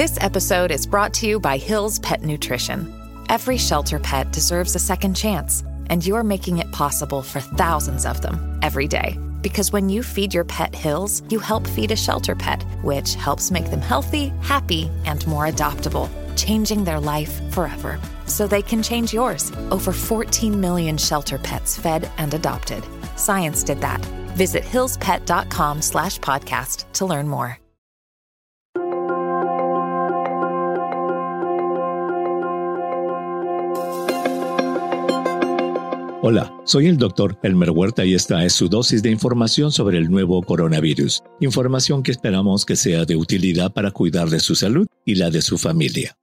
This episode is brought to you by Hill's Pet Nutrition. Every shelter pet deserves a second chance, and you're making it possible for thousands of them every day. Because when you feed your pet Hill's, you help feed a shelter pet, which helps make them healthy, happy, and more adoptable, changing their life forever. So they can change yours. Over 14 million shelter pets fed and adopted. Science did that. Visit hillspet.com/podcast to learn more. Hola, soy el Dr. Elmer Huerta y esta es su dosis de información sobre el nuevo coronavirus. Información que esperamos que sea de utilidad para cuidar de su salud y la de su familia.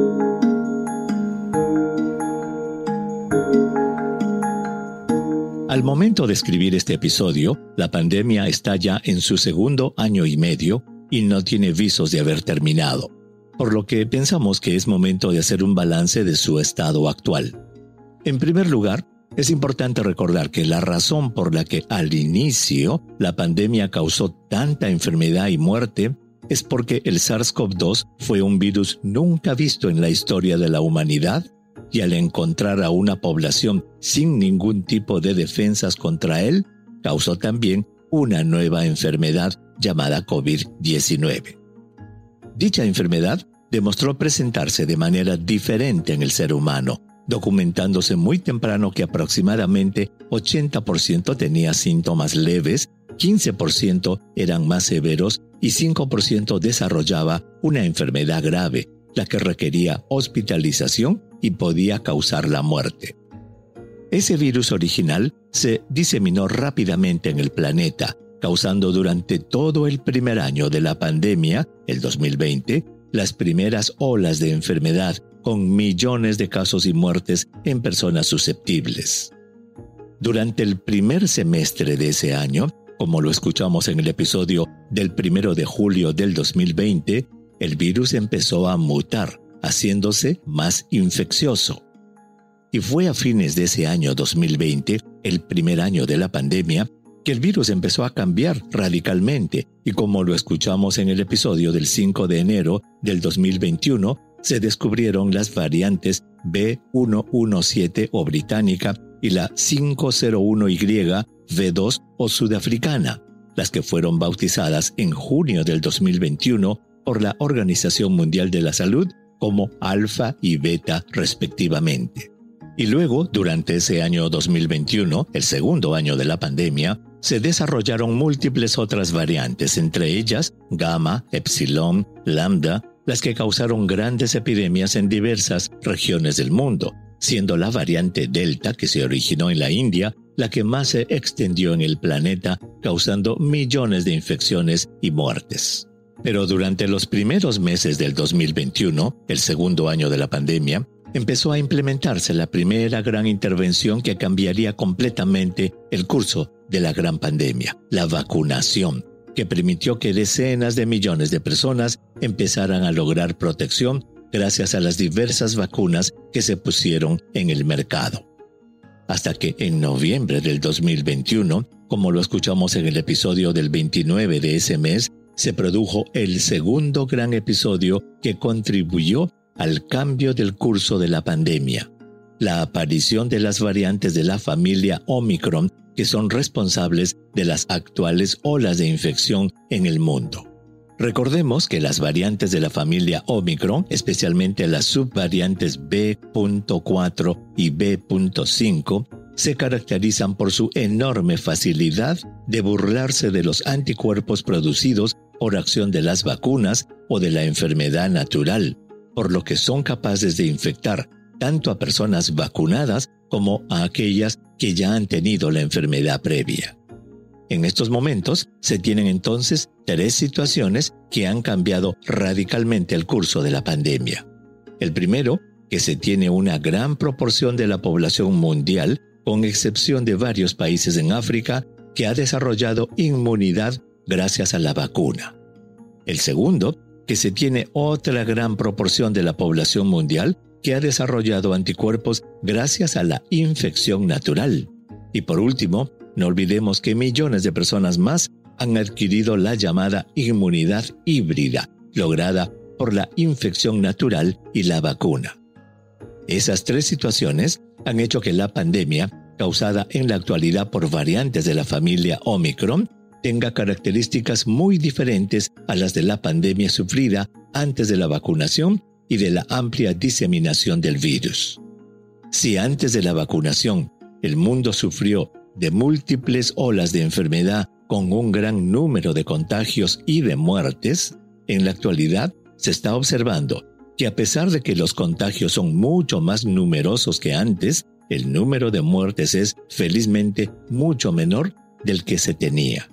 Al momento de escribir este episodio, la pandemia está ya en su segundo año y medio y no tiene visos de haber terminado, por lo que pensamos que es momento de hacer un balance de su estado actual. En primer lugar, es importante recordar que la razón por la que al inicio la pandemia causó tanta enfermedad y muerte es porque el SARS-CoV-2 fue un virus nunca visto en la historia de la humanidad y al encontrar a una población sin ningún tipo de defensas contra él, causó también una nueva enfermedad llamada COVID-19. Dicha enfermedad demostró presentarse de manera diferente en el ser humano, documentándose muy temprano que aproximadamente 80% tenía síntomas leves, 15% eran más severos y 5% desarrollaba una enfermedad grave, la que requería hospitalización y podía causar la muerte. Ese virus original se diseminó rápidamente en el planeta, causando durante todo el primer año de la pandemia, el 2020, las primeras olas de enfermedad con millones de casos y muertes en personas susceptibles. Durante el primer semestre de ese año, como lo escuchamos en el episodio del 1 de julio del 2020, el virus empezó a mutar, haciéndose más infeccioso. Y fue a fines de ese año 2020, el primer año de la pandemia, que el virus empezó a cambiar radicalmente y como lo escuchamos en el episodio del 5 de enero del 2021, se descubrieron las variantes B117 o británica y la 501Y V2 o sudafricana, las que fueron bautizadas en junio del 2021 por la Organización Mundial de la Salud como alfa y beta respectivamente. Y luego, durante ese año 2021, el segundo año de la pandemia, se desarrollaron múltiples otras variantes, entre ellas gamma, epsilon, lambda, las que causaron grandes epidemias en diversas regiones del mundo, siendo la variante Delta, que se originó en la India, la que más se extendió en el planeta, causando millones de infecciones y muertes. Pero durante los primeros meses del 2021, el segundo año de la pandemia, empezó a implementarse la primera gran intervención que cambiaría completamente el curso de la gran pandemia, la vacunación, que permitió que decenas de millones de personas empezaran a lograr protección gracias a las diversas vacunas que se pusieron en el mercado. Hasta que en noviembre del 2021, como lo escuchamos en el episodio del 29 de ese mes, se produjo el segundo gran episodio que contribuyó al cambio del curso de la pandemia, la aparición de las variantes de la familia Omicron que son responsables de las actuales olas de infección en el mundo. Recordemos que las variantes de la familia Omicron, especialmente las subvariantes B.4 y B.5, se caracterizan por su enorme facilidad de burlarse de los anticuerpos producidos por acción de las vacunas o de la enfermedad natural, por lo que son capaces de infectar tanto a personas vacunadas como a aquellas que ya han tenido la enfermedad previa. En estos momentos se tienen entonces 3 situaciones que han cambiado radicalmente el curso de la pandemia. El primero, que se tiene una gran proporción de la población mundial, con excepción de varios países en África, que ha desarrollado inmunidad gracias a la vacuna. El segundo, que se tiene otra gran proporción de la población mundial que ha desarrollado anticuerpos gracias a la infección natural. Y por último, no olvidemos que millones de personas más han adquirido la llamada inmunidad híbrida, lograda por la infección natural y la vacuna. Esas tres situaciones han hecho que la pandemia, causada en la actualidad por variantes de la familia Omicron, tenga características muy diferentes a las de la pandemia sufrida antes de la vacunación y de la amplia diseminación del virus. Si antes de la vacunación el mundo sufrió de múltiples olas de enfermedad con un gran número de contagios y de muertes, en la actualidad se está observando que a pesar de que los contagios son mucho más numerosos que antes, el número de muertes es, felizmente, mucho menor del que se tenía.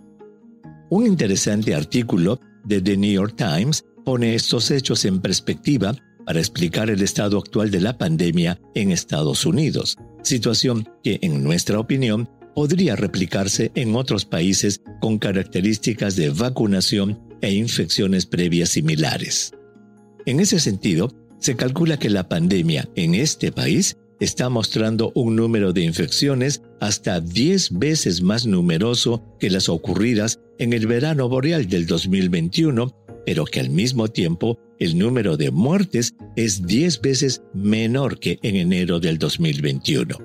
Un interesante artículo de The New York Times pone estos hechos en perspectiva para explicar el estado actual de la pandemia en Estados Unidos, situación que, en nuestra opinión, podría replicarse en otros países con características de vacunación e infecciones previas similares. En ese sentido, se calcula que la pandemia en este país está mostrando un número de infecciones hasta 10 veces más numeroso que las ocurridas en el verano boreal del 2021, pero que al mismo tiempo el número de muertes es 10 veces menor que en enero del 2021.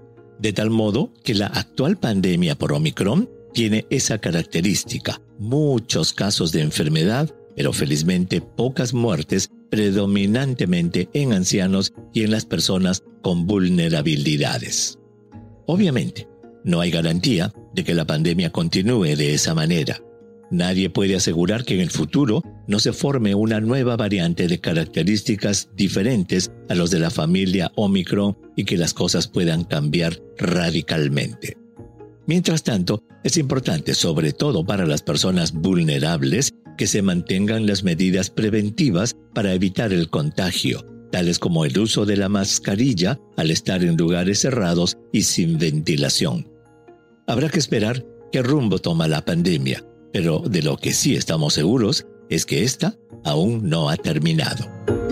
De tal modo que la actual pandemia por Omicron tiene esa característica, muchos casos de enfermedad, pero felizmente pocas muertes, predominantemente en ancianos y en las personas con vulnerabilidades. Obviamente, no hay garantía de que la pandemia continúe de esa manera. Nadie puede asegurar que en el futuro no se forme una nueva variante de características diferentes a los de la familia Omicron y que las cosas puedan cambiar radicalmente. Mientras tanto, es importante, sobre todo para las personas vulnerables, que se mantengan las medidas preventivas para evitar el contagio, tales como el uso de la mascarilla al estar en lugares cerrados y sin ventilación. Habrá que esperar qué rumbo toma la pandemia, pero de lo que sí estamos seguros es que esta aún no ha terminado.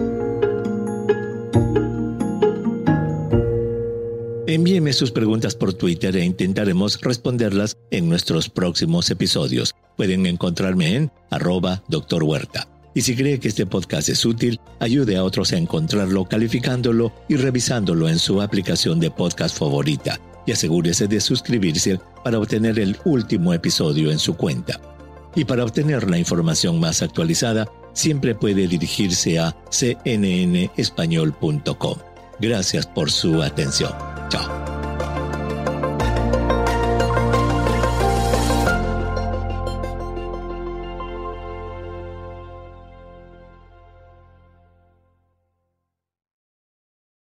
Envíeme sus preguntas por Twitter e intentaremos responderlas en nuestros próximos episodios. Pueden encontrarme en @Dr. Huerta. Y si cree que este podcast es útil, ayude a otros a encontrarlo calificándolo y revisándolo en su aplicación de podcast favorita. Y asegúrese de suscribirse para obtener el último episodio en su cuenta. Y para obtener la información más actualizada, siempre puede dirigirse a cnnespañol.com. Gracias por su atención. Chao.